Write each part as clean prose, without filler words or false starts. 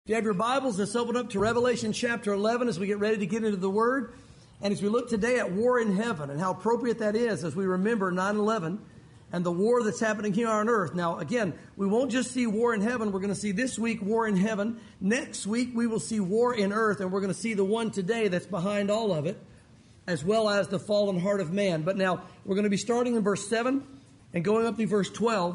If you have your Bibles, let's open up to Revelation chapter 11 as we get ready to get into the Word. And as we look today at war in heaven and how appropriate that is as we remember 9/11 and the war that's happening here on earth. Now, again, we won't just see war in heaven. We're going to see this week war in heaven. Next week, we will see war in earth, and we're going to see the one today that's behind all of it, as well as the fallen heart of man. But now, we're going to be starting in verse 7 and going up to verse 12.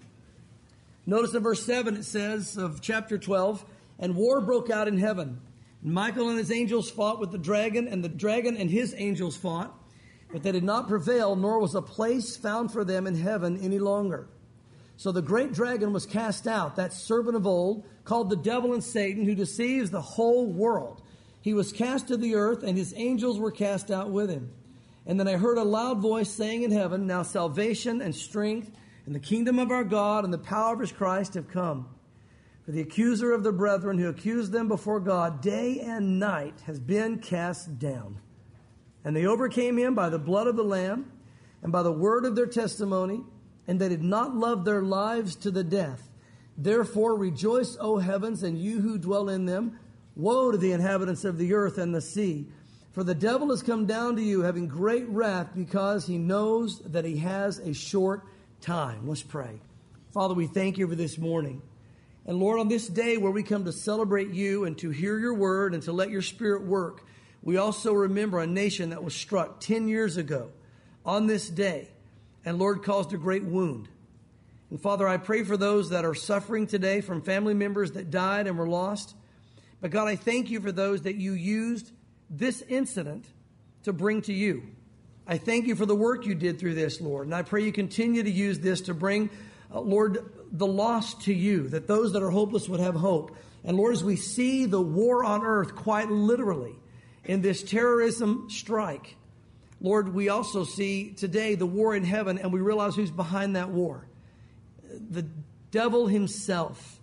Notice in verse 7 it says of chapter 12, "And war broke out in heaven. Michael and his angels fought with the dragon and his angels fought. But they did not prevail, nor was a place found for them in heaven any longer. So the great dragon was cast out, that serpent of old, called the devil and Satan, who deceives the whole world. He was cast to the earth, and his angels were cast out with him. And then I heard a loud voice saying in heaven, Now salvation and strength and the kingdom of our God and the power of his Christ have come. For the accuser of the brethren who accused them before God day and night has been cast down. And they overcame him by the blood of the Lamb and by the word of their testimony, and they did not love their lives to the death. Therefore rejoice, O heavens, and you who dwell in them. Woe to the inhabitants of the earth and the sea. For the devil has come down to you, having great wrath, because he knows that he has a short time." Let's pray. Father, we thank you for this morning. And Lord, on this day where we come to celebrate you and to hear your word and to let your spirit work, we also remember a nation that was struck 10 years ago on this day, and Lord, caused a great wound. And Father, I pray for those that are suffering today from family members that died and were lost. But God, I thank you for those that you used this incident to bring to you. I thank you for the work you did through this, Lord. And I pray you continue to use this to bring, Lord, the lost to you, that those that are hopeless would have hope. And Lord, as we see the war on earth quite literally in this terrorism strike, Lord, we also see today the war in heaven, and we realize who's behind that war. The devil himself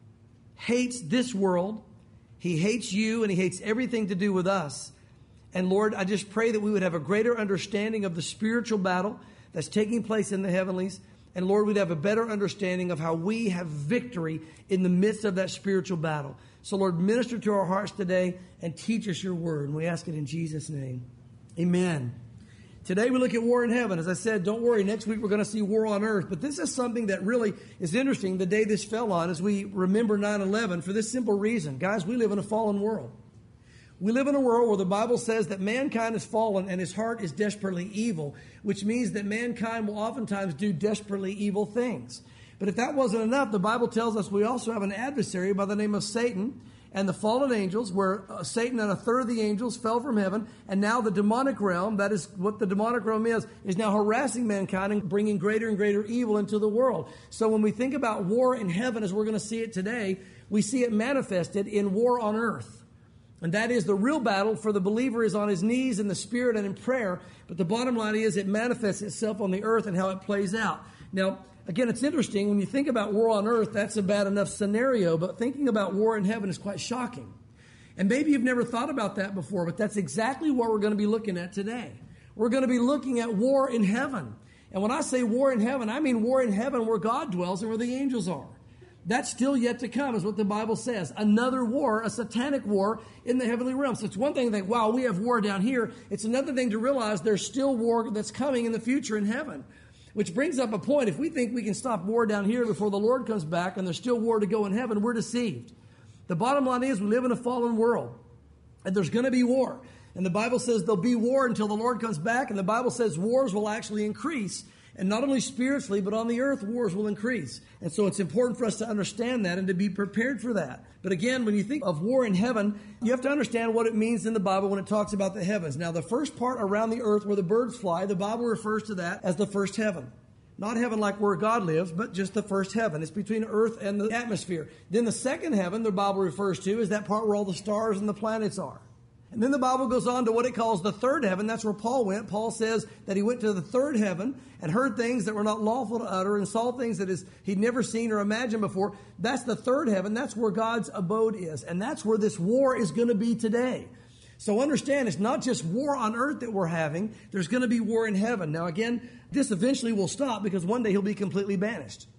hates this world. He hates you, and he hates everything to do with us. And Lord, I just pray that we would have a greater understanding of the spiritual battle that's taking place in the heavenlies. And Lord, we'd have a better understanding of how we have victory in the midst of that spiritual battle. So Lord, minister to our hearts today and teach us your word. And we ask it in Jesus' name. Amen. Today we look at war in heaven. As I said, don't worry, next week we're going to see war on earth. But this is something that really is interesting the day this fell on as we remember 9/11 for this simple reason. Guys, we live in a fallen world. We live in a world where the Bible says that mankind is fallen and his heart is desperately evil, which means that mankind will oftentimes do desperately evil things. But if that wasn't enough, the Bible tells us we also have an adversary by the name of Satan and the fallen angels, where Satan and a third of the angels fell from heaven, and now the demonic realm, that is what the demonic realm is now harassing mankind and bringing greater and greater evil into the world. So when we think about war in heaven, as we're going to see it today, we see it manifested in war on earth. And that is the real battle for the believer is on his knees in the spirit and in prayer. But the bottom line is it manifests itself on the earth and how it plays out. Now, again, it's interesting. When you think about war on earth, that's a bad enough scenario. But thinking about war in heaven is quite shocking. And maybe you've never thought about that before, but that's exactly what we're going to be looking at today. We're going to be looking at war in heaven. And when I say war in heaven, I mean war in heaven where God dwells and where the angels are. That's still yet to come, is what the Bible says. Another war, a satanic war in the heavenly realm. So it's one thing to think, wow, we have war down here. It's another thing to realize there's still war that's coming in the future in heaven. Which brings up a point. If we think we can stop war down here before the Lord comes back and there's still war to go in heaven, we're deceived. The bottom line is we live in a fallen world. And there's going to be war. And the Bible says there'll be war until the Lord comes back. And the Bible says wars will actually increase. And not only spiritually, but on the earth, wars will increase. And so it's important for us to understand that and to be prepared for that. But again, when you think of war in heaven, you have to understand what it means in the Bible when it talks about the heavens. Now, the first part around the earth where the birds fly, the Bible refers to that as the first heaven. Not heaven like where God lives, but just the first heaven. It's between earth and the atmosphere. Then the second heaven, the Bible refers to, is that part where all the stars and the planets are. And then the Bible goes on to what it calls the third heaven. That's where Paul went. Paul says that he went to the third heaven and heard things that were not lawful to utter and saw things that he'd never seen or imagined before. That's the third heaven. That's where God's abode is. And that's where this war is going to be today. So understand, it's not just war on earth that we're having. There's going to be war in heaven. Now again, this eventually will stop because one day he'll be completely banished.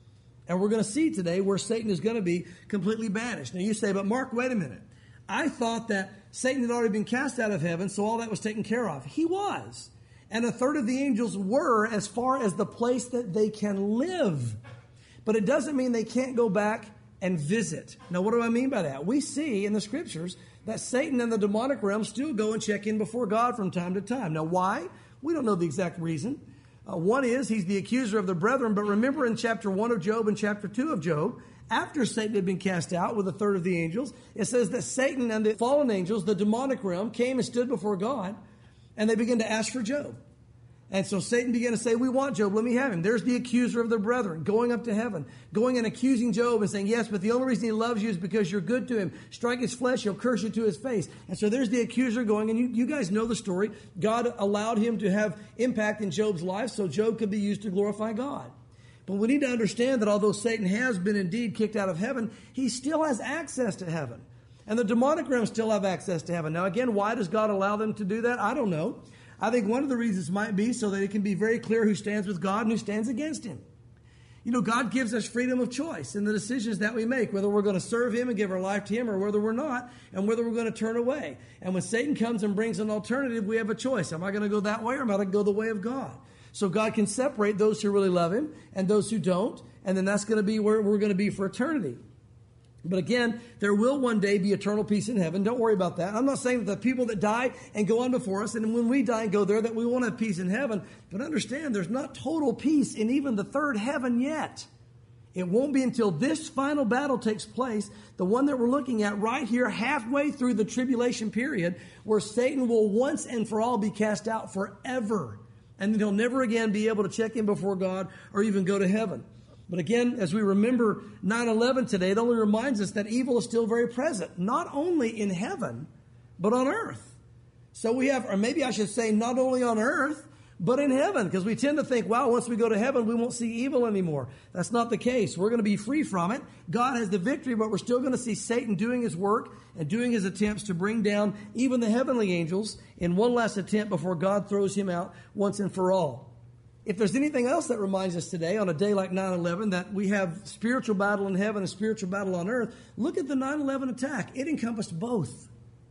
And we're going to see today where Satan is going to be completely banished. Now you say, but Mark, wait a minute. I thought that Satan had already been cast out of heaven, so all that was taken care of. He was. And a third of the angels were as far as the place that they can live. But it doesn't mean they can't go back and visit. Now, what do I mean by that? We see in the scriptures that Satan and the demonic realm still go and check in before God from time to time. Now, why? We don't know the exact reason. One is he's the accuser of the brethren. But remember in chapter 1 of Job and chapter 2 of Job, after Satan had been cast out with a third of the angels, it says that Satan and the fallen angels, the demonic realm, came and stood before God, and they began to ask for Job. And so Satan began to say, we want Job, let me have him. There's the accuser of the brethren going up to heaven, going and accusing Job and saying, yes, but the only reason he loves you is because you're good to him. Strike his flesh, he'll curse you to his face. And so there's the accuser going, and you guys know the story. God allowed him to have impact in Job's life so Job could be used to glorify God. But we need to understand that although Satan has been indeed kicked out of heaven, he still has access to heaven. And the demonic realm still have access to heaven. Now again, why does God allow them to do that? I don't know. I think one of the reasons might be so that it can be very clear who stands with God and who stands against him. You know, God gives us freedom of choice in the decisions that we make, whether we're going to serve him and give our life to him or whether we're not, and whether we're going to turn away. And when Satan comes and brings an alternative, we have a choice. Am I going to go that way or am I going to go the way of God? So God can separate those who really love him and those who don't, and then that's going to be where we're going to be for eternity. But again, there will one day be eternal peace in heaven. Don't worry about that. I'm not saying that the people that die and go on before us, and when we die and go there, that we won't have peace in heaven. But understand, there's not total peace in even the third heaven yet. It won't be until this final battle takes place, the one that we're looking at right here, halfway through the tribulation period, where Satan will once and for all be cast out forever. And then he'll never again be able to check in before God or even go to heaven. But again, as we remember 9/11 today, it only reminds us that evil is still very present, not only in heaven, but on earth. So we have, or maybe I should say, not only on earth, but in heaven, because we tend to think, wow, once we go to heaven, we won't see evil anymore. That's not the case. We're going to be free from it. God has the victory, but we're still going to see Satan doing his work and doing his attempts to bring down even the heavenly angels in one last attempt before God throws him out once and for all. If there's anything else that reminds us today on a day like 9/11 that we have spiritual battle in heaven and spiritual battle on earth, look at the 9/11 attack. It encompassed both.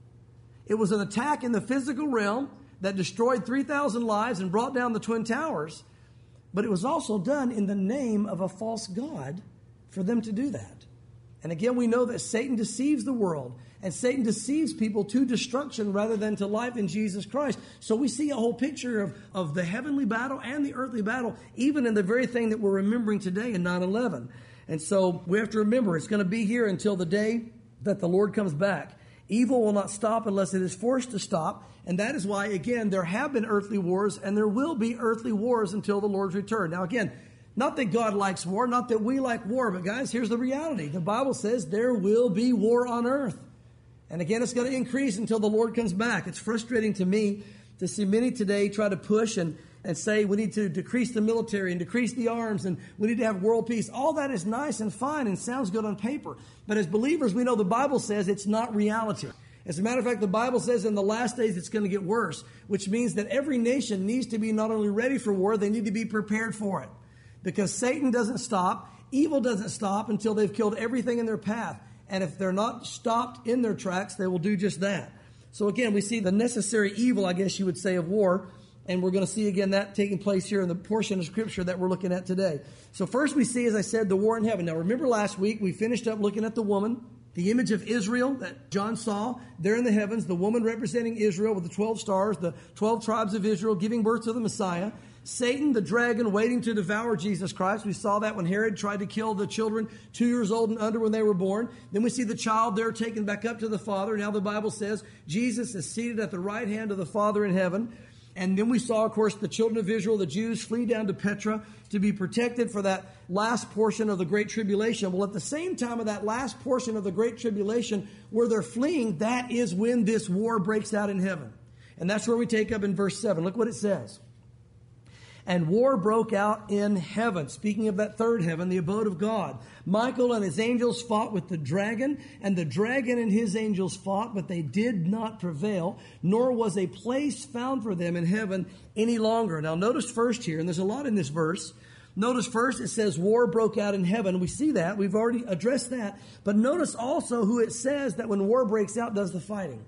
It was an attack in the physical realm that destroyed 3,000 lives and brought down the Twin Towers, but it was also done in the name of a false god for them to do that. And again, we know that Satan deceives the world, and Satan deceives people to destruction rather than to life in Jesus Christ. So we see a whole picture of the heavenly battle and the earthly battle, even in the very thing that we're remembering today in 9/11. And so we have to remember it's going to be here until the day that the Lord comes back. Evil will not stop unless it is forced to stop. And that is why, again, there have been earthly wars, and there will be earthly wars until the Lord's return. Now, again, not that God likes war, not that we like war, but guys, here's the reality. The Bible says there will be war on earth. And again, it's going to increase until the Lord comes back. It's frustrating to me to see many today try to push and say we need to decrease the military and decrease the arms and we need to have world peace. All that is nice and fine and sounds good on paper. But as believers, we know the Bible says it's not reality. As a matter of fact, the Bible says in the last days it's going to get worse, which means that every nation needs to be not only ready for war, they need to be prepared for it. Because Satan doesn't stop, evil doesn't stop until they've killed everything in their path. And if they're not stopped in their tracks, they will do just that. So again, we see the necessary evil, I guess you would say, of war. And we're going to see again that taking place here in the portion of Scripture that we're looking at today. So first we see, as I said, the war in heaven. Now remember last week we finished up looking at the woman, the image of Israel that John saw there in the heavens, the woman representing Israel with the 12 stars, the 12 tribes of Israel giving birth to the Messiah. Satan, the dragon, waiting to devour Jesus Christ. We saw that when Herod tried to kill the children 2 years old and under when they were born. Then we see the child there taken back up to the Father. Now the Bible says Jesus is seated at the right hand of the Father in heaven. And then we saw, of course, the children of Israel, the Jews, flee down to Petra to be protected for that last portion of the Great Tribulation. Well, at the same time of that last portion of the Great Tribulation, where they're fleeing, that is when this war breaks out in heaven. And that's where we take up in verse 7. Look what it says. And war broke out in heaven. Speaking of that third heaven, the abode of God. Michael and his angels fought with the dragon, and the dragon and his angels fought, but they did not prevail, nor was a place found for them in heaven any longer. Now notice first here, and there's a lot in this verse, Notice first it says war broke out in heaven. We see that. We've already addressed that. But notice also who it says that when war breaks out does the fighting.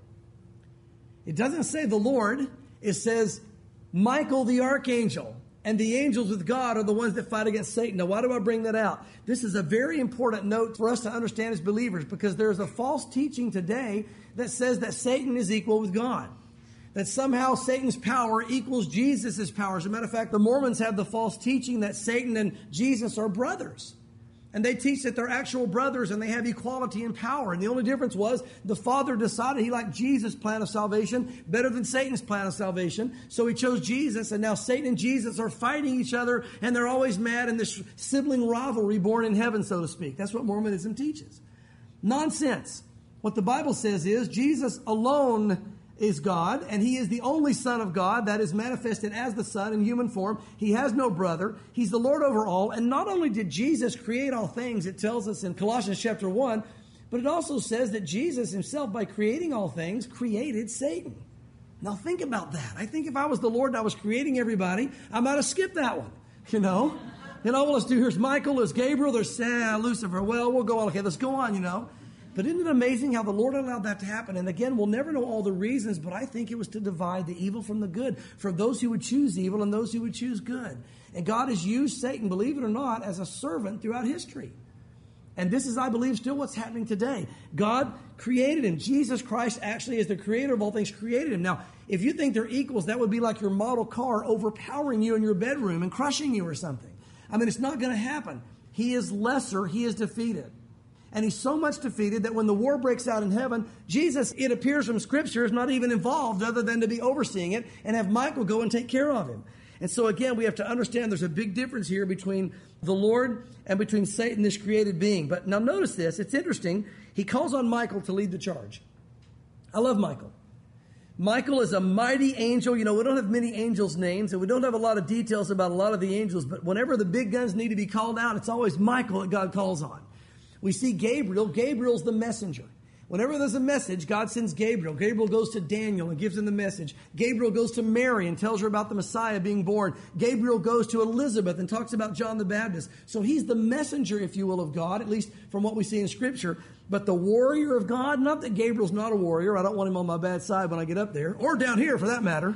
It doesn't say the Lord. It says Michael the archangel and the angels with God are the ones that fight against Satan. Now, why do I bring that out? This is a very important note for us to understand as believers, because there's a false teaching today that says that Satan is equal with God. That somehow Satan's power equals Jesus' power. As a matter of fact, the Mormons have the false teaching that Satan and Jesus are brothers. And they teach that they're actual brothers and they have equality in power. And the only difference was the Father decided he liked Jesus' plan of salvation better than Satan's plan of salvation. So he chose Jesus, and now Satan and Jesus are fighting each other, and they're always mad in this sibling rivalry born in heaven, so to speak. That's what Mormonism teaches. Nonsense. What the Bible says is Jesus alone is God, and he is the only Son of God that is manifested as the Son in human form. He has no brother. He's the Lord over all. And not only did Jesus create all things, it tells us in Colossians chapter 1, but it also says that Jesus himself, by creating all things, created Satan. Now think about that. I think if I was the Lord and I was creating everybody, I might have skipped that one, well, let's do, here's Michael, there's Gabriel, there's Lucifer. Well, we'll go on. Okay, let's go on, But isn't it amazing how the Lord allowed that to happen? And again, we'll never know all the reasons, but I think it was to divide the evil from the good, for those who would choose evil and those who would choose good. And God has used Satan, believe it or not, as a servant throughout history. And this is, I believe, still what's happening today. God created him. Jesus Christ actually, as the creator of all things, created him. Now, if you think they're equals, that would be like your model car overpowering you in your bedroom and crushing you or something. It's not going to happen. He is lesser. He is defeated. And he's so much defeated that when the war breaks out in heaven, Jesus, it appears from Scripture, is not even involved other than to be overseeing it and have Michael go and take care of him. And so again, we have to understand there's a big difference here between the Lord and between Satan, this created being. But now notice this. It's interesting. He calls on Michael to lead the charge. I love Michael. Michael is a mighty angel. We don't have many angels' names, and we don't have a lot of details about a lot of the angels. But whenever the big guns need to be called out, it's always Michael that God calls on. We see Gabriel. Gabriel's the messenger. Whenever there's a message, God sends Gabriel. Gabriel goes to Daniel and gives him the message. Gabriel goes to Mary and tells her about the Messiah being born. Gabriel goes to Elizabeth and talks about John the Baptist. So he's the messenger, if you will, of God, at least from what we see in Scripture. But the warrior of God, not that Gabriel's not a warrior. I don't want him on my bad side when I get up there, or down here for that matter.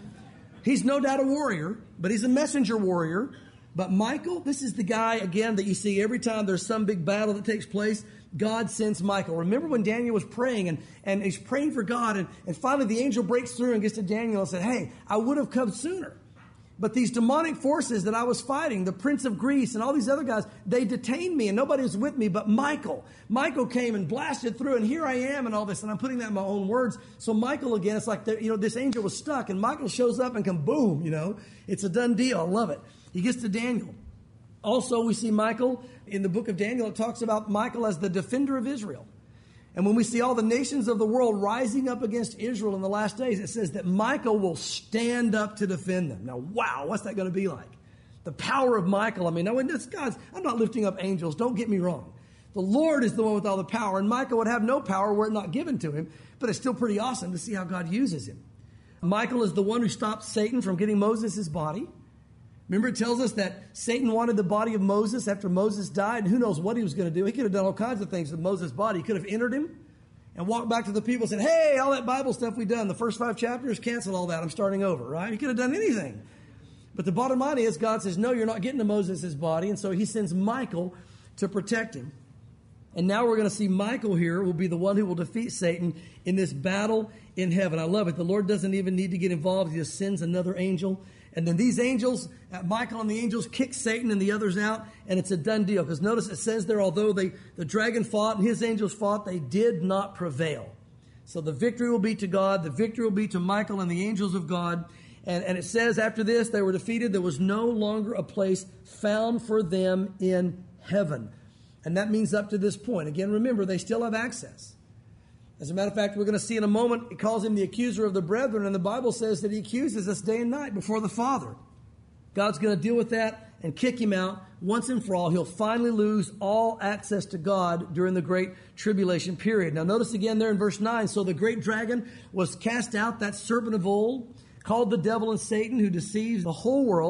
He's no doubt a warrior, but he's a messenger warrior. But Michael, this is the guy, again, that you see every time there's some big battle that takes place, God sends Michael. Remember when Daniel was praying and he's praying for God, and finally the angel breaks through and gets to Daniel and said, hey, I would have come sooner. But these demonic forces that I was fighting, the prince of Greece and all these other guys, they detained me and nobody was with me but Michael. Michael came and blasted through, and here I am and all this, and I'm putting that in my own words. So Michael, again, it's like, this angel was stuck, and Michael shows up and can boom, it's a done deal. I love it. He gets to Daniel. Also, we see Michael in the book of Daniel. It talks about Michael as the defender of Israel. And when we see all the nations of the world rising up against Israel in the last days, it says that Michael will stand up to defend them. Now, wow, what's that going to be like? The power of Michael. Now, in this, guys, I'm not lifting up angels. Don't get me wrong. The Lord is the one with all the power, and Michael would have no power were it not given to him. But it's still pretty awesome to see how God uses him. Michael is the one who stopped Satan from getting Moses' body. Remember, it tells us that Satan wanted the body of Moses after Moses died. And who knows what he was going to do? He could have done all kinds of things with Moses' body. He could have entered him and walked back to the people and said, hey, all that Bible stuff we've done, the first 5 chapters, cancel all that. I'm starting over, right? He could have done anything. But the bottom line is God says, no, you're not getting to Moses' body. And so he sends Michael to protect him. And now we're going to see Michael here will be the one who will defeat Satan in this battle in heaven. I love it. The Lord doesn't even need to get involved. He just sends another angel. And then these angels, Michael and the angels, kick Satan and the others out, and it's a done deal. Because notice it says there, although the dragon fought and his angels fought, they did not prevail. So the victory will be to God. The victory will be to Michael and the angels of God. And it says after this, they were defeated. There was no longer a place found for them in heaven. And that means up to this point. Again, remember, they still have access. As a matter of fact, we're going to see in a moment, it calls him the accuser of the brethren, and the Bible says that he accuses us day and night before the Father. God's going to deal with that and kick him out once and for all. He'll finally lose all access to God during the great tribulation period. Now notice again there in verse 9, so the great dragon was cast out, that serpent of old, called the devil and Satan, who deceives the whole world.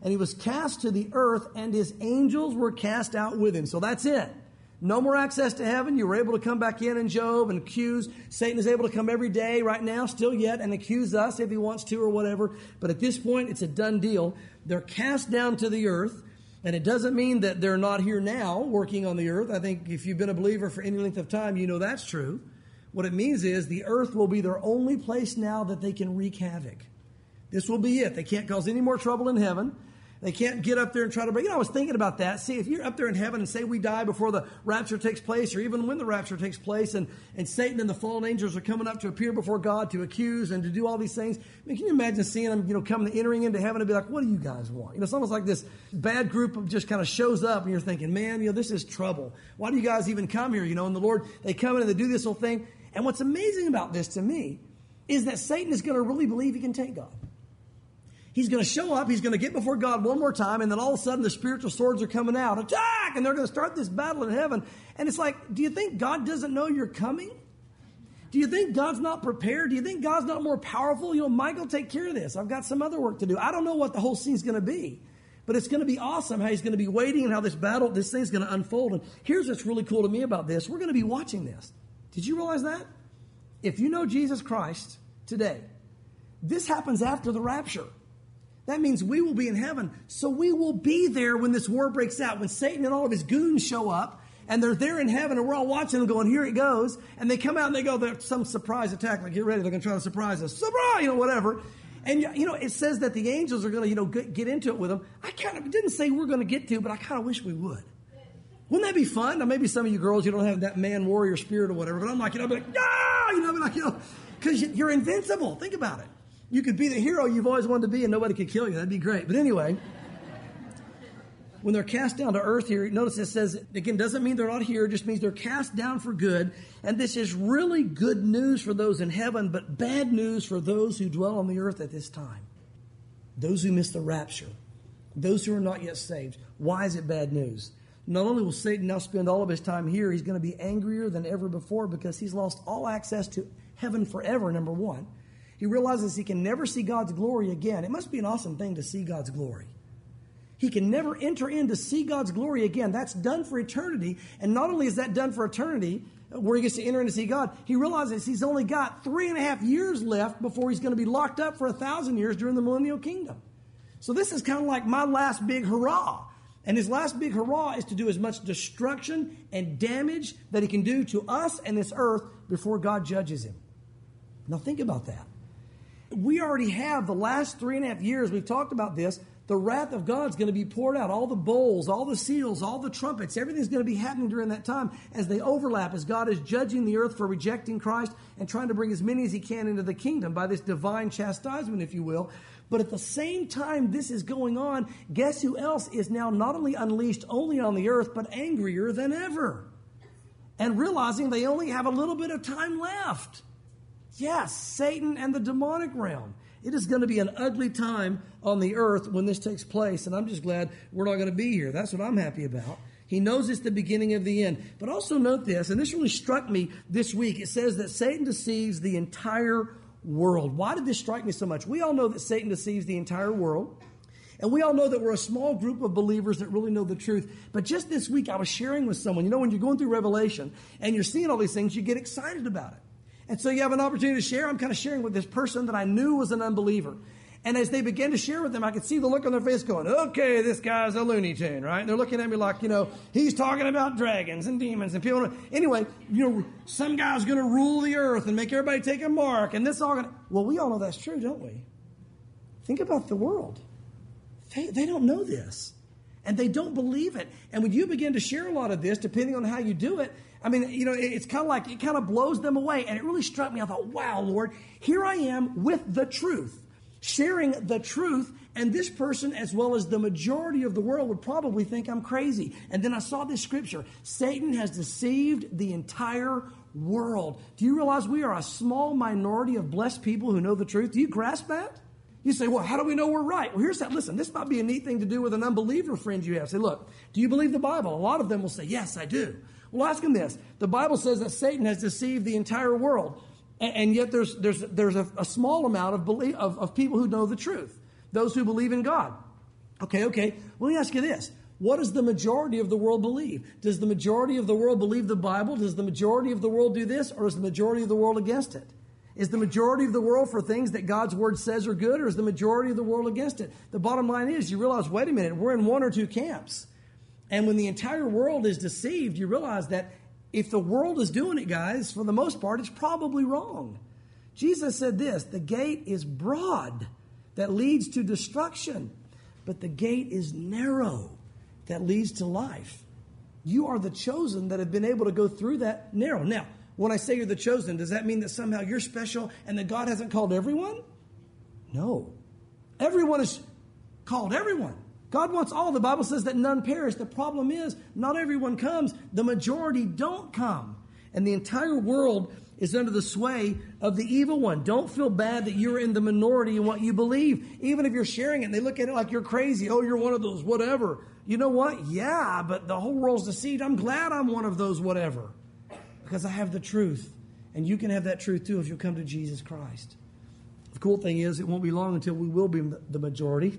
And he was cast to the earth, and his angels were cast out with him. So that's it. No more access to heaven. You were able to come back in Job and accuse. Satan is able to come every day right now, still yet, and accuse us if he wants to or whatever. But at this point, it's a done deal. They're cast down to the earth. And it doesn't mean that they're not here now working on the earth. I think if you've been a believer for any length of time, you know that's true. What it means is the earth will be their only place now that they can wreak havoc. This will be it. They can't cause any more trouble in heaven. They can't get up there and try to break. I was thinking about that. See, if you're up there in heaven and say we die before the rapture takes place, or even when the rapture takes place, and Satan and the fallen angels are coming up to appear before God to accuse and to do all these things. I mean, can you imagine seeing them, entering into heaven and be like, what do you guys want? It's almost like this bad group of just kind of shows up and you're thinking, man, this is trouble. Why do you guys even come here? And the Lord, they come in and they do this whole thing. And what's amazing about this to me is that Satan is going to really believe he can take God. He's going to show up, he's going to get before God one more time, and then all of a sudden the spiritual swords are coming out. Attack! And they're going to start this battle in heaven. And it's like, do you think God doesn't know you're coming? Do you think God's not prepared? Do you think God's not more powerful? Michael, take care of this. I've got some other work to do. I don't know what the whole scene's going to be. But it's going to be awesome how he's going to be waiting and how this thing's going to unfold. And here's what's really cool to me about this. We're going to be watching this. Did you realize that? If you know Jesus Christ today, this happens after the rapture. That means we will be in heaven. So we will be there when this war breaks out, when Satan and all of his goons show up, and they're there in heaven, and we're all watching them going, here it goes. And they come out and they go, there's some surprise attack. Like, get ready, they're going to try to surprise us. Surprise, whatever. And, it says that the angels are going to, get into it with them. It didn't say we're going to get to, but I kind of wish we would. Wouldn't that be fun? Now, maybe some of you girls, you don't have that man warrior spirit or whatever, but I'm like, I'll be like, ah, because you're invincible. Think about it. You could be the hero you've always wanted to be and nobody could kill you. That'd be great. But anyway, when they're cast down to earth here, notice it says, again, doesn't mean they're not here. It just means they're cast down for good. And this is really good news for those in heaven, but bad news for those who dwell on the earth at this time. Those who miss the rapture. Those who are not yet saved. Why is it bad news? Not only will Satan now spend all of his time here, he's going to be angrier than ever before because he's lost all access to heaven forever, number one. He realizes he can never see God's glory again. It must be an awesome thing to see God's glory. He can never enter in to see God's glory again. That's done for eternity. And not only is that done for eternity, where he gets to enter in to see God, he realizes he's only got 3.5 years left before he's going to be locked up for 1,000 years during the millennial kingdom. So this is kind of like my last big hurrah. And his last big hurrah is to do as much destruction and damage that he can do to us and this earth before God judges him. Now think about that. We already have the last 3.5 years, we've talked about this, the wrath of God's going to be poured out. All the bowls, all the seals, all the trumpets, everything's going to be happening during that time as they overlap, as God is judging the earth for rejecting Christ and trying to bring as many as he can into the kingdom by this divine chastisement, if you will. But at the same time this is going on, guess who else is now not only unleashed only on the earth, but angrier than ever? And realizing they only have a little bit of time left. Yes, Satan and the demonic realm. It is going to be an ugly time on the earth when this takes place, and I'm just glad we're not going to be here. That's what I'm happy about. He knows it's the beginning of the end. But also note this, and this really struck me this week. It says that Satan deceives the entire world. Why did this strike me so much? We all know that Satan deceives the entire world, and we all know that we're a small group of believers that really know the truth. But just this week, I was sharing with someone, when you're going through Revelation and you're seeing all these things, you get excited about it. And so you have an opportunity to share. I'm kind of sharing with this person that I knew was an unbeliever. And as they began to share with them, I could see the look on their face going, okay, this guy's a Looney Tune, right? And they're looking at me like, he's talking about dragons and demons and people. Anyway, some guy's going to rule the earth and make everybody take a mark. And this all going to... Well, we all know that's true, don't we? Think about the world. They don't know this. And they don't believe it. And when you begin to share a lot of this, depending on how you do it, it's kind of like, it kind of blows them away. And it really struck me. I thought, wow, Lord, here I am with the truth, sharing the truth. And this person, as well as the majority of the world, would probably think I'm crazy. And then I saw this scripture. Satan has deceived the entire world. Do you realize we are a small minority of blessed people who know the truth? Do you grasp that? You say, well, how do we know we're right? Well, here's that. Listen, this might be a neat thing to do with an unbeliever friend you have. Say, look, do you believe the Bible? A lot of them will say, yes, I do. Well, ask them this. The Bible says that Satan has deceived the entire world. And yet there's a small amount of people who know the truth. Those who believe in God. Okay. Let me ask you this. What does the majority of the world believe? Does the majority of the world believe the Bible? Does the majority of the world do this? Or is the majority of the world against it? Is the majority of the world for things that God's Word says are good, or is the majority of the world against it? The bottom line is, you realize, wait a minute, we're in one or two camps. And when the entire world is deceived, you realize that if the world is doing it, guys, for the most part, it's probably wrong. Jesus said this, the gate is broad that leads to destruction, but the gate is narrow that leads to life. You are the chosen that have been able to go through that narrow. Now, when I say you're the chosen, does that mean that somehow you're special and that God hasn't called everyone? No. Everyone is called everyone. God wants all. The Bible says that none perish. The problem is not everyone comes. The majority don't come. And the entire world is under the sway of the evil one. Don't feel bad that you're in the minority in what you believe. Even if you're sharing it and they look at it like you're crazy. Oh, you're one of those whatever. You know what? Yeah, but the whole world's deceived. I'm glad I'm one of those whatever. Because I have the truth. And you can have that truth too if you'll come to Jesus Christ. The cool thing is it won't be long until we will be the majority.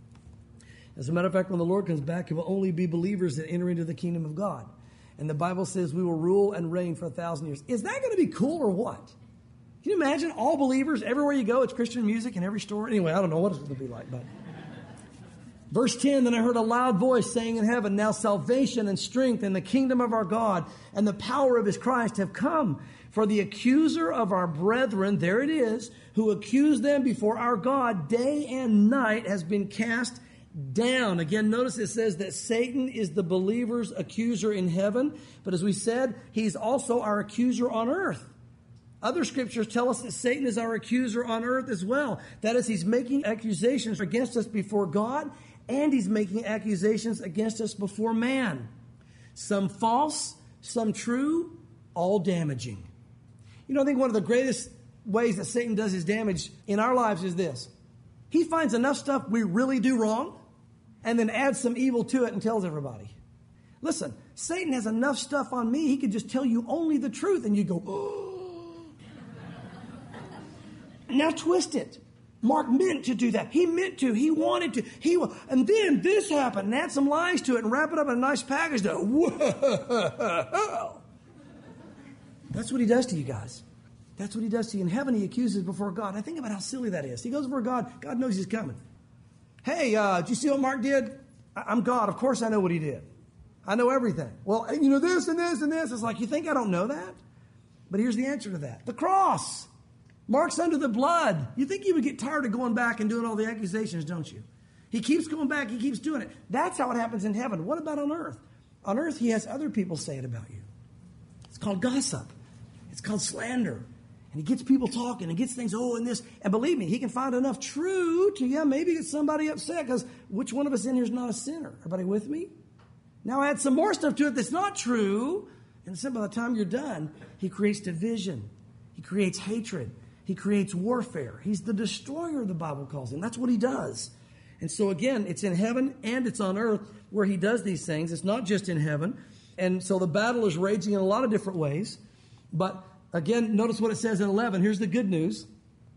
As a matter of fact, when the Lord comes back, it will only be believers that enter into the kingdom of God. And the Bible says we will rule and reign for 1,000 years. Is that going to be cool or what? Can you imagine all believers, everywhere you go, it's Christian music in every store? Anyway, I don't know what it's going to be like. But Verse 10, then I heard a loud voice saying in heaven, now salvation and strength and the kingdom of our God and the power of his Christ have come. For the accuser of our brethren, there it is, who accused them before our God day and night has been cast down. Again, notice it says that Satan is the believer's accuser in heaven. But as we said, he's also our accuser on earth. Other scriptures tell us that Satan is our accuser on earth as well. That is, he's making accusations against us before God, and he's making accusations against us before man. Some false, some true, all damaging. You know, I think one of the greatest ways that Satan does his damage in our lives is this. He finds enough stuff we really do wrong, and then adds some evil to it and tells everybody. Listen, Satan has enough stuff on me, he could just tell you only the truth, and you go, oh. Now twist it. Mark meant to do that. He meant to. He wanted to. And then this happened, and add some lies to it and wrap it up in a nice package. Whoa. That's what he does to you guys. That's what he does to you. In heaven, he accuses before God. And think about how silly that is. He goes before God. God knows he's coming. Hey, did you see what Mark did? I'm God. Of course I know what he did. I know everything. Well, you know this and this and this. It's like, you think I don't know that? But here's the answer to that. The cross. Mark's under the blood. You think he would get tired of going back and doing all the accusations, don't you? He keeps going back. He keeps doing it. That's how it happens in heaven. What about on earth? On earth, he has other people say it about you. It's called gossip. It's called slander. And he gets people talking and gets things, and this. And believe me, he can find enough true to, maybe get somebody upset, because which one of us in here is not a sinner? Everybody with me? Now add some more stuff to it that's not true. And so by the time you're done, he creates division. He creates hatred. He creates warfare. He's the destroyer, the Bible calls him. That's what he does. And so again, it's in heaven and it's on earth where he does these things. It's not just in heaven. And so the battle is raging in a lot of different ways. But again, notice what it says in 11. Here's the good news. It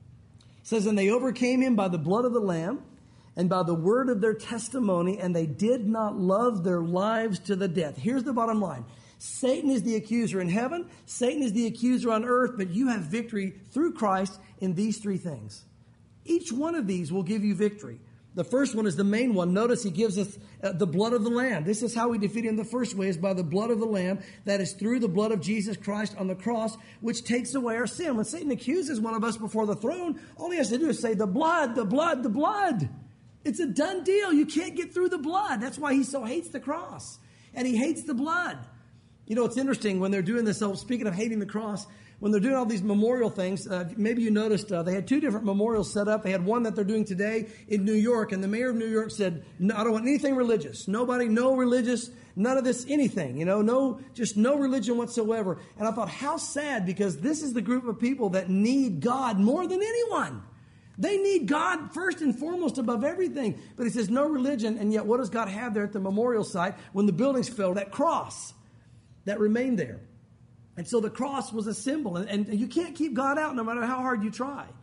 says, and they overcame him by the blood of the Lamb and by the word of their testimony, and they did not love their lives to the death. Here's the bottom line. Satan is the accuser in heaven. Satan is the accuser on earth, but you have victory through Christ in these three things. Each one of these will give you victory. The first one is the main one. Notice he gives us the blood of the Lamb. This is how we defeat him the first way, is by the blood of the Lamb. That is through the blood of Jesus Christ on the cross, which takes away our sin. When Satan accuses one of us before the throne, all he has to do is say, the blood, the blood, the blood. It's a done deal. You can't get through the blood. That's why he so hates the cross. And he hates the blood. You know, it's interesting when they're doing this. So speaking of hating the cross, when they're doing all these memorial things, maybe you noticed they had two different memorials set up. They had one that they're doing today in New York, and the mayor of New York said, no, I don't want anything religious. Nobody, no religious, none of this, anything, just no religion whatsoever. And I thought, how sad, because this is the group of people that need God more than anyone. They need God first and foremost above everything. But he says no religion, and yet what does God have there at the memorial site when the buildings fell? That cross that remained there. And so the cross was a symbol. And you can't keep God out no matter how hard you try.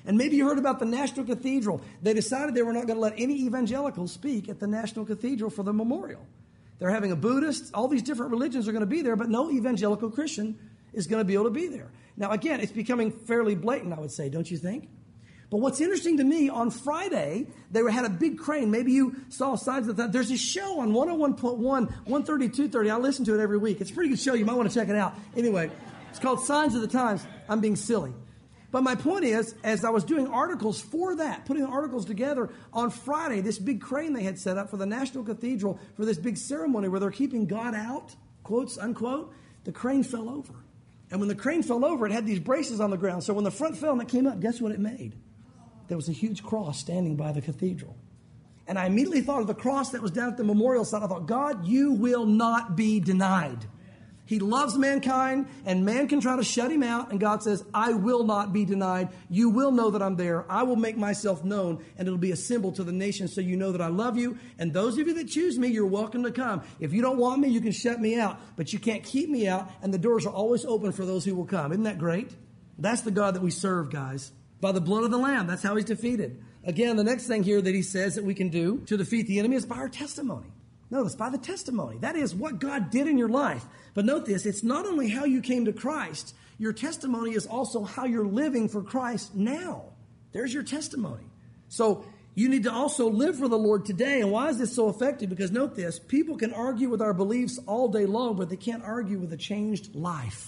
And maybe you heard about the National Cathedral. They decided they were not going to let any evangelicals speak at the National Cathedral for the memorial. They're having a Buddhist, all these different religions are going to be there, but no evangelical Christian is going to be able to be there. Now, again, it's becoming fairly blatant, I would say, don't you think? But what's interesting to me, on Friday, they had a big crane. Maybe you saw signs of that. There's a show on 101.1, 130, 230. I listen to it every week. It's a pretty good show. You might want to check it out. Anyway, it's called Signs of the Times. I'm being silly. But my point is, as I was doing articles for that, putting articles together, on Friday, this big crane they had set up for the National Cathedral for this big ceremony where they're keeping God out, quotes, unquote, the crane fell over. And when the crane fell over, it had these braces on the ground. So when the front fell and it came up, guess what it made? There was a huge cross standing by the cathedral. And I immediately thought of the cross that was down at the memorial site. I thought, God, you will not be denied. He loves mankind, and man can try to shut him out. And God says, I will not be denied. You will know that I'm there. I will make myself known, and it'll be a symbol to the nation so you know that I love you. And those of you that choose me, you're welcome to come. If you don't want me, you can shut me out. But you can't keep me out, and the doors are always open for those who will come. Isn't that great? That's the God that we serve, guys. By the blood of the Lamb, that's how he's defeated. Again, the next thing here that he says that we can do to defeat the enemy is by our testimony. Notice, by the testimony. That is what God did in your life. But note this, it's not only how you came to Christ, your testimony is also how you're living for Christ now. There's your testimony. So you need to also live for the Lord today. And why is this so effective? Because note this, people can argue with our beliefs all day long, but they can't argue with a changed life.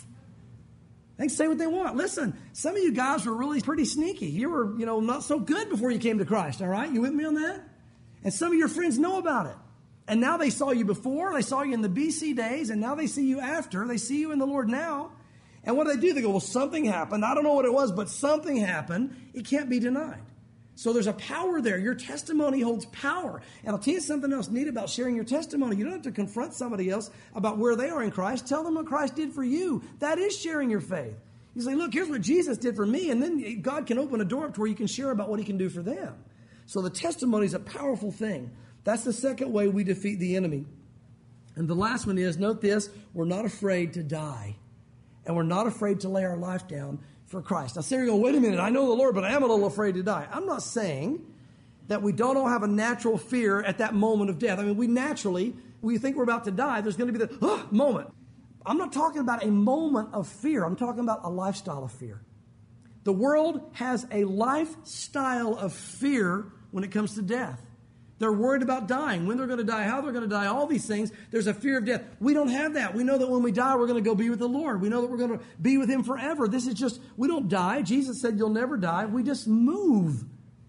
They can say what they want. Listen, some of you guys were really pretty sneaky. You were, not so good before you came to Christ, all right? You with me on that? And some of your friends know about it. And now they saw you before, they saw you in the BC days, and now they see you after. They see you in the Lord now. And what do? They go, well, something happened. I don't know what it was, but something happened. It can't be denied. So there's a power there. Your testimony holds power. And I'll tell you something else neat about sharing your testimony. You don't have to confront somebody else about where they are in Christ. Tell them what Christ did for you. That is sharing your faith. You say, look, here's what Jesus did for me. And then God can open a door up to where you can share about what he can do for them. So the testimony is a powerful thing. That's the second way we defeat the enemy. And the last one is, note this, we're not afraid to die. And we're not afraid to lay our life down for Christ. Now, Sarah, you go, wait a minute, I know the Lord, but I am a little afraid to die. I'm not saying that we don't all have a natural fear at that moment of death. I mean, we think we're about to die, there's going to be the moment. I'm not talking about a moment of fear. I'm talking about a lifestyle of fear. The world has a lifestyle of fear when it comes to death. They're worried about dying, when they're going to die, how they're going to die, all these things. There's a fear of death. We don't have that. We know that when we die, we're going to go be with the Lord. We know that we're going to be with him forever. This is just, we don't die. Jesus said you'll never die. We just move.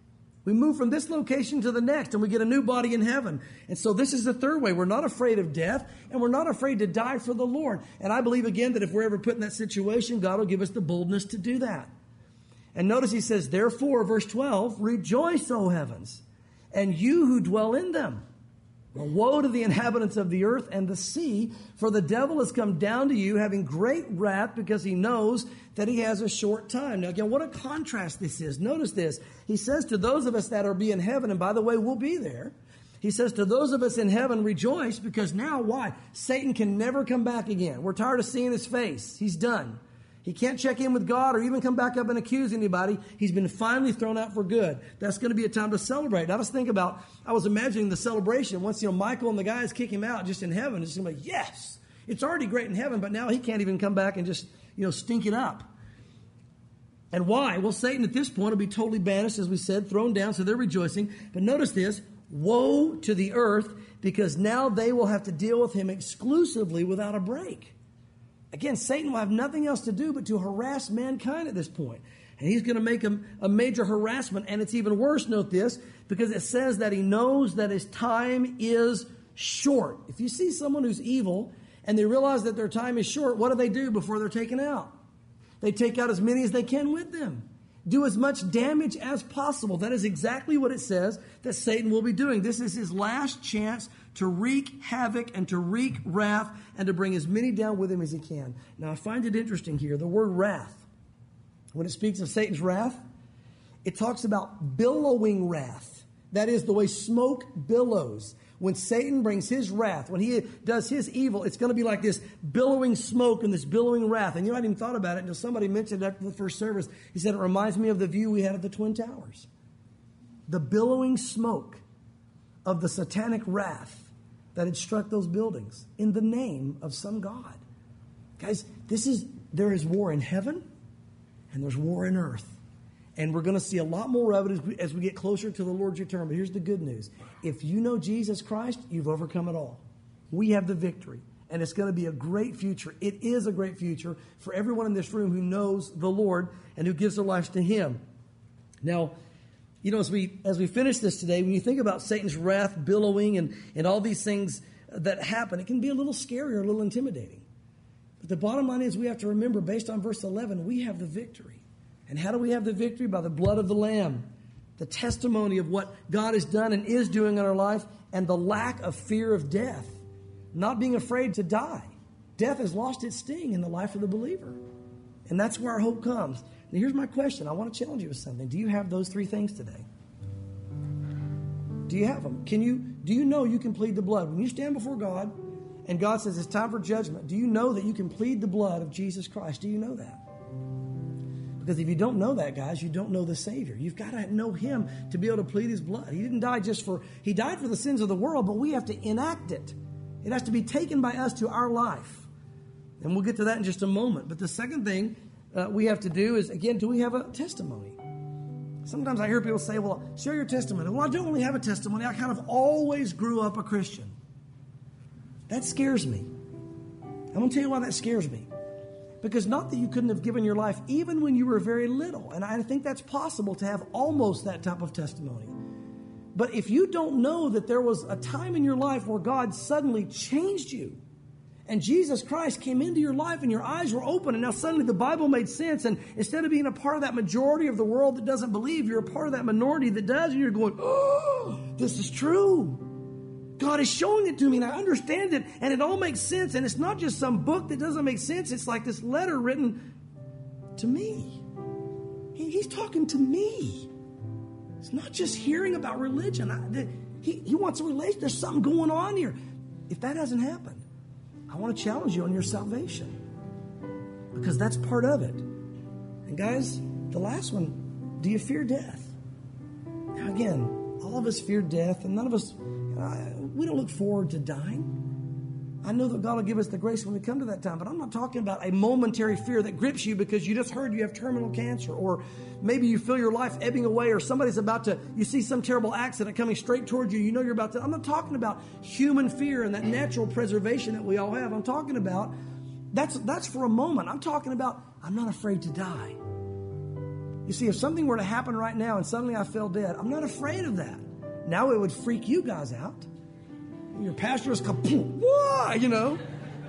We move from this location to the next, and we get a new body in heaven. And so this is the third way. We're not afraid of death, and we're not afraid to die for the Lord. And I believe, again, that if we're ever put in that situation, God will give us the boldness to do that. And notice he says, therefore, verse 12, rejoice, O heavens, and you who dwell in them. Well, woe to the inhabitants of the earth and the sea, for the devil has come down to you having great wrath because he knows that he has a short time. Now, again, what a contrast this is. Notice this. He says to those of us that are be in heaven, and by the way, we'll be there. He says to those of us in heaven, rejoice, because now, why? Satan can never come back again. We're tired of seeing his face. He's done. He can't check in with God or even come back up and accuse anybody. He's been finally thrown out for good. That's going to be a time to celebrate. Now, let's think about, I was imagining the celebration. Once, Michael and the guys kick him out just in heaven, it's going to be, yes, it's already great in heaven, but now he can't even come back and just, stink it up. And why? Well, Satan at this point will be totally banished, as we said, thrown down, so they're rejoicing. But notice this, woe to the earth, because now they will have to deal with him exclusively without a break. Again, Satan will have nothing else to do but to harass mankind at this point. And he's going to make a major harassment. And it's even worse, note this, because it says that he knows that his time is short. If you see someone who's evil and they realize that their time is short, what do before they're taken out? They take out as many as they can with them. Do as much damage as possible. That is exactly what it says that Satan will be doing. This is his last chance to wreak havoc and to wreak wrath and to bring as many down with him as he can. Now, I find it interesting here, the word wrath. When it speaks of Satan's wrath, it talks about billowing wrath. That is the way smoke billows. When Satan brings his wrath, when he does his evil, it's going to be like this billowing smoke and this billowing wrath. And you know, I hadn't even thought about it until somebody mentioned it after the first service. He said, it reminds me of the view we had of the Twin Towers. The billowing smoke of the satanic wrath that had struck those buildings in the name of some God. Guys, there is war in heaven and there's war in earth. And we're going to see a lot more of it as we get closer to the Lord's return. But here's the good news. If you know Jesus Christ, you've overcome it all. We have the victory. And it's going to be a great future. It is a great future for everyone in this room who knows the Lord and who gives their lives to Him. Now, you know, as we finish this today, when you think about Satan's wrath billowing and all these things that happen, it can be a little scary or a little intimidating. But the bottom line is we have to remember, based on verse 11, we have the victory. And how do we have the victory? By the blood of the Lamb, the testimony of what God has done and is doing in our life, and the lack of fear of death, not being afraid to die. Death has lost its sting in the life of the believer. And that's where our hope comes. Now here's my question. I want to challenge you with something. Do you have those three things today? Do you have them? Do you know you can plead the blood? When you stand before God and God says it's time for judgment, do you know that you can plead the blood of Jesus Christ? Do you know that? Because if you don't know that, guys, you don't know the Savior. You've got to know Him to be able to plead His blood. He didn't die He died for the sins of the world, but we have to enact it. It has to be taken by us to our life. And we'll get to that in just a moment. But the second thing we have to do is, again, do we have a testimony? Sometimes I hear people say, well, share your testimony. Well, I don't really have a testimony. I kind of always grew up a Christian. That scares me. I'm going to tell you why that scares me. Because not that you couldn't have given your life even when you were very little. And I think that's possible to have almost that type of testimony. But if you don't know that there was a time in your life where God suddenly changed you and Jesus Christ came into your life and your eyes were open and now suddenly the Bible made sense, and instead of being a part of that majority of the world that doesn't believe, you're a part of that minority that does, and you're going, oh, this is true. God is showing it to me and I understand it and it all makes sense. And it's not just some book that doesn't make sense. It's like this letter written to me. He's talking to me. It's not just hearing about religion. He wants a relation. There's something going on here. If that hasn't happened, I want to challenge you on your salvation, because that's part of it. And guys, the last one, do you fear death? Now again, all of us fear death, and none of us, we don't look forward to dying. I know that God will give us the grace when we come to that time, but I'm not talking about a momentary fear that grips you because you just heard you have terminal cancer, or maybe you feel your life ebbing away, or somebody's you see some terrible accident coming straight towards you. You know you're about to. I'm not talking about human fear and that natural preservation that we all have. I'm talking about, that's for a moment. I'm talking about, I'm not afraid to die. You see, if something were to happen right now and suddenly I fell dead, I'm not afraid of that. Now it would freak you guys out. Your pastor is kaboom, whoa, you know.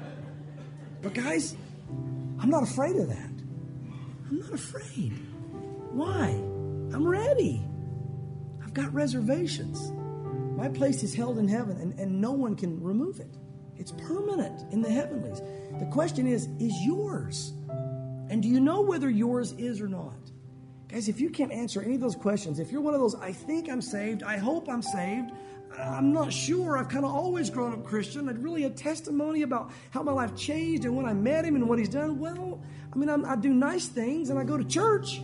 But guys, I'm not afraid of that. I'm not afraid. Why? I'm ready. I've got reservations. My place is held in heaven, and no one can remove it. It's permanent in the heavenlies. The question is yours? And do you know whether yours is or not? Guys, if you can't answer any of those questions, if you're one of those, I think I'm saved, I hope I'm saved, I'm not sure, I've kind of always grown up Christian, I'd really a testimony about how my life changed and when I met Him and what He's done. Well, I mean, I do nice things and I go to church.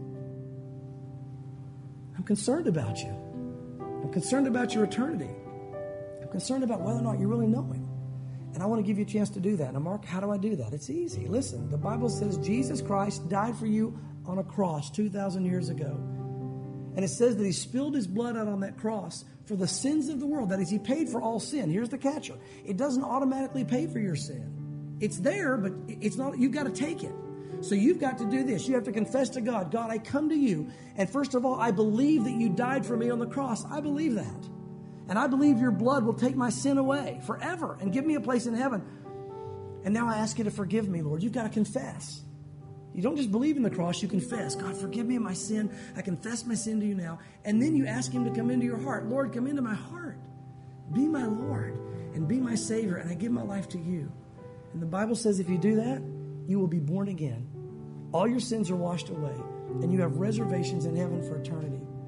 I'm concerned about you. I'm concerned about your eternity. I'm concerned about whether or not you really know Him. And I want to give you a chance to do that. Now, Mark, how do I do that? It's easy. Listen, the Bible says Jesus Christ died for you on a cross 2,000 years ago. And it says that He spilled His blood out on that cross for the sins of the world. That is, He paid for all sin. Here's the catcher. It doesn't automatically pay for your sin. It's there, but it's not. You've got to take it. So you've got to do this. You have to confess to God, God, I come to you. And first of all, I believe that you died for me on the cross. I believe that. And I believe your blood will take my sin away forever and give me a place in heaven. And now I ask you to forgive me, Lord. You've got to confess. You don't just believe in the cross, you confess. God, forgive me of my sin. I confess my sin to you now. And then you ask Him to come into your heart. Lord, come into my heart. Be my Lord and be my Savior. And I give my life to you. And the Bible says if you do that, you will be born again. All your sins are washed away. And you have reservations in heaven for eternity.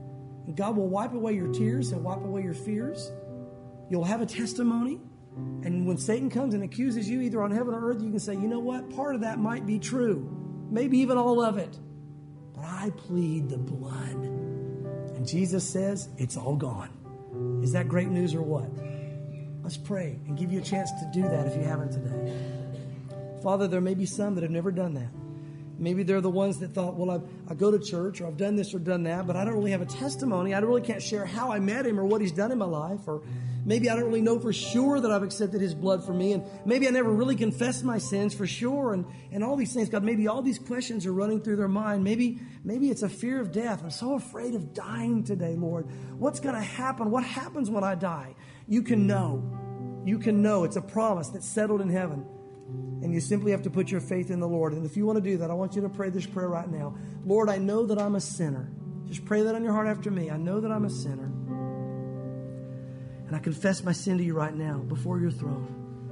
God will wipe away your tears and wipe away your fears. You'll have a testimony. And when Satan comes and accuses you either on heaven or earth, you can say, you know what? Part of that might be true. Maybe even all of it. But I plead the blood. And Jesus says, it's all gone. Is that great news or what? Let's pray and give you a chance to do that if you haven't today. Father, there may be some that have never done that. Maybe they're the ones that thought, well, I go to church or I've done this or done that, but I don't really have a testimony. I really can't share how I met him or what he's done in my life. Or maybe I don't really know for sure that I've accepted his blood for me. And maybe I never really confessed my sins for sure. And all these things, God, maybe all these questions are running through their mind. Maybe it's a fear of death. I'm so afraid of dying today, Lord. What's going to happen? What happens when I die? You can know. You can know. It's a promise that's settled in heaven. And you simply have to put your faith in the Lord. And if you want to do that, I want you to pray this prayer right now. Lord, I know that I'm a sinner. Just pray that on your heart after me. I know that I'm a sinner. And I confess my sin to you right now before your throne.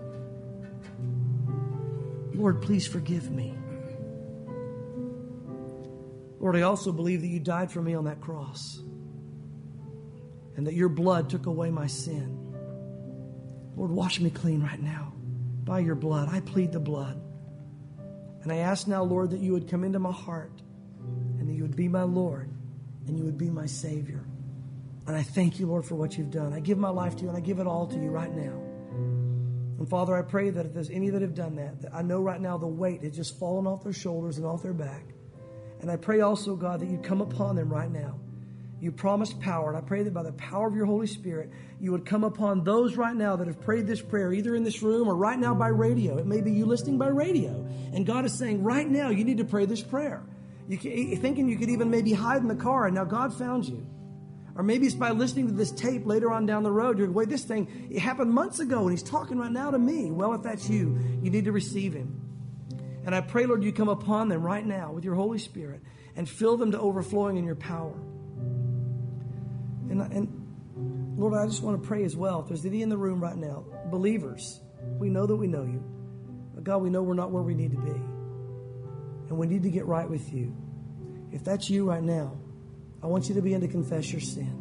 Lord, please forgive me. Lord, I also believe that you died for me on that cross. And that your blood took away my sin. Lord, wash me clean right now. By your blood, I plead the blood. And I ask now, Lord, that you would come into my heart and that you would be my Lord and you would be my Savior. And I thank you, Lord, for what you've done. I give my life to you and I give it all to you right now. And Father, I pray that if there's any that have done that I know right now the weight has just fallen off their shoulders and off their back. And I pray also, God, that you'd come upon them right now. You promised power, and I pray that by the power of your Holy Spirit, you would come upon those right now that have prayed this prayer, either in this room or right now by radio. It may be you listening by radio, and God is saying, right now, you need to pray this prayer. You're thinking you could even maybe hide in the car, and now God found you. Or maybe it's by listening to this tape later on down the road. You're going, wait, this thing, it happened months ago, and he's talking right now to me. Well, if that's you, you need to receive him. And I pray, Lord, you come upon them right now with your Holy Spirit and fill them to overflowing in your power. And Lord, I just want to pray as well. If there's any in the room right now, believers, we know that we know you. But God, we know we're not where we need to be. And we need to get right with you. If that's you right now, I want you to begin to confess your sin.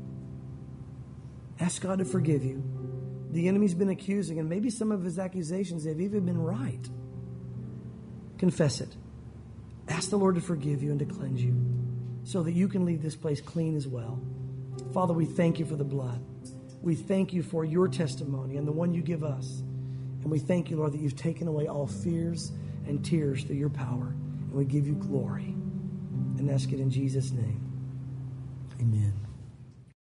Ask God to forgive you. The enemy's been accusing, and maybe some of his accusations have even been right. Confess it. Ask the Lord to forgive you and to cleanse you so that you can leave this place clean as well. Father, we thank you for the blood. We thank you for your testimony and the one you give us. And we thank you, Lord, that you've taken away all fears and tears through your power. And we give you glory. And ask it in Jesus' name. Amen.